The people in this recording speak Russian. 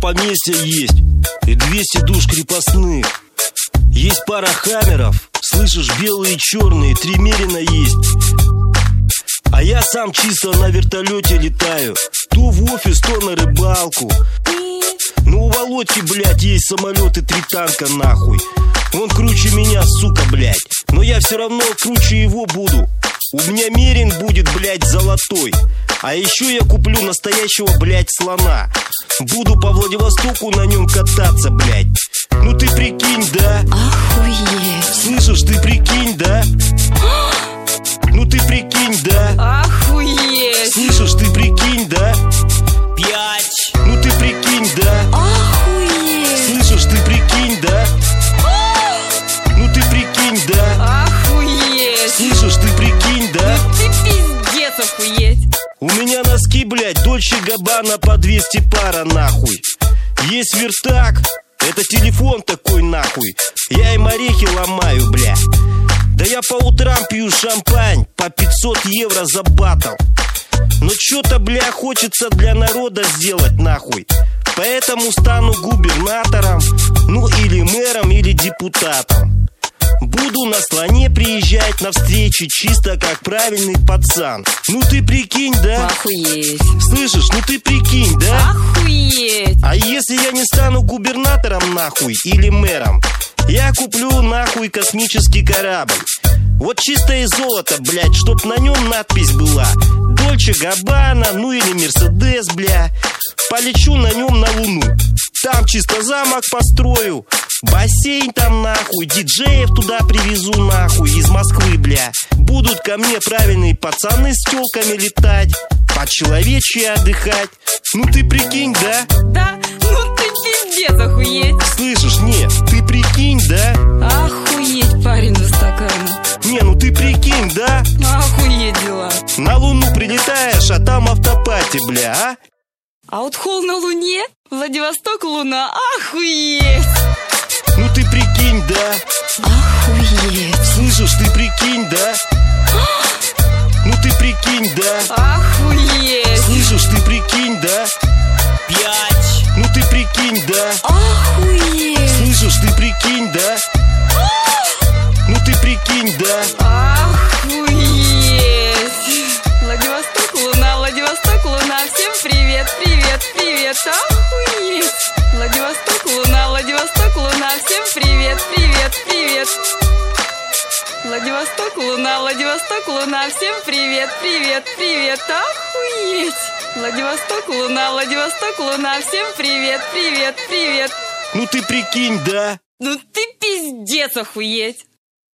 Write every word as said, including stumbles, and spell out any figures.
поместье есть и двести душ крепостных. Есть пара хаммеров, слышишь, белые и черные, три мерина есть. А я сам чисто на вертолете летаю, то в офис, то на рыбалку. Ну у Володьки, блядь, есть самолет и три танка нахуй. Он круче меня, сука, блядь, но я все равно круче его буду. У меня мерин будет, блядь, золотой. А еще я куплю настоящего, блядь, слона. Буду по Владивостоку на нем кататься, блядь. Ну ты прикинь, да? Охуеть. Слышишь, ты прикинь, да? Ну ты прикинь, да? Охуеть. Слышишь, ты прикинь, да? Пять. Ну ты прикинь, да? Охуеть. Слышишь, ты прикинь, да? Ну ты прикинь, да? Охуеть. Слышишь, ты прикинь, да? Ну ты пиздец, охуеть. У меня носки, блядь, Дольче Габбана по двести пара, нахуй. Есть вертак, это телефон такой, нахуй. Я им орехи ломаю, бля. Да я по утрам пью шампань по пятьсот евро за батл. Но чё-то, бля, хочется для народа сделать, нахуй. Поэтому стану губернатором, ну или мэром, или депутатом. Буду на слоне приезжать на встречи чисто как правильный пацан. Ну ты прикинь, да? Охуеть. Слышишь, ну ты прикинь, да? Охуеть. А если я не стану губернатором, нахуй, или мэром, я куплю, нахуй, космический корабль. Вот чистое золото, блядь, чтоб на нем надпись была Дольче Габбана, ну или Мерседес, бля. Полечу на нем на Луну. Там чисто замок построю, бассейн там, нахуй, диджеев туда привезу, нахуй, из Москвы, бля. Будут ко мне правильные пацаны с тёлками летать, по-человечьи отдыхать. Ну ты прикинь, да? Да, ну ты пиздец, охуеть. Слышишь, нет, ты прикинь, да? Охуеть, парень за стаканом. Не, ну ты прикинь, да? Охуеть дела. На Луну прилетаешь, а там автопати, бля, а? Аутхолл на Луне? Владивосток, Луна, охуеть. Ну ты прикинь, да? Охуеть. Слышишь, ты прикинь, да? Ну ты прикинь, да? Охуеть. Слышишь, ты прикинь, да? Пять. Ну ты прикинь, да? Охуеть. Слышишь, ты прикинь, да? Ну ты прикинь, да? Охуеть. Владивосток, Луна, Владивосток, Луна, всем привет, привет, привет, охуеть. Владивосток, Луна, Владивосток, Луна, всем привет, привет, привет. Владивосток, Луна, Владивосток, Луна, всем привет, привет, привет, охуеть. Владивосток, Луна, Владивосток, Луна, всем привет, привет, привет. Ну ты прикинь, да? Ну ты пиздец, охуеть.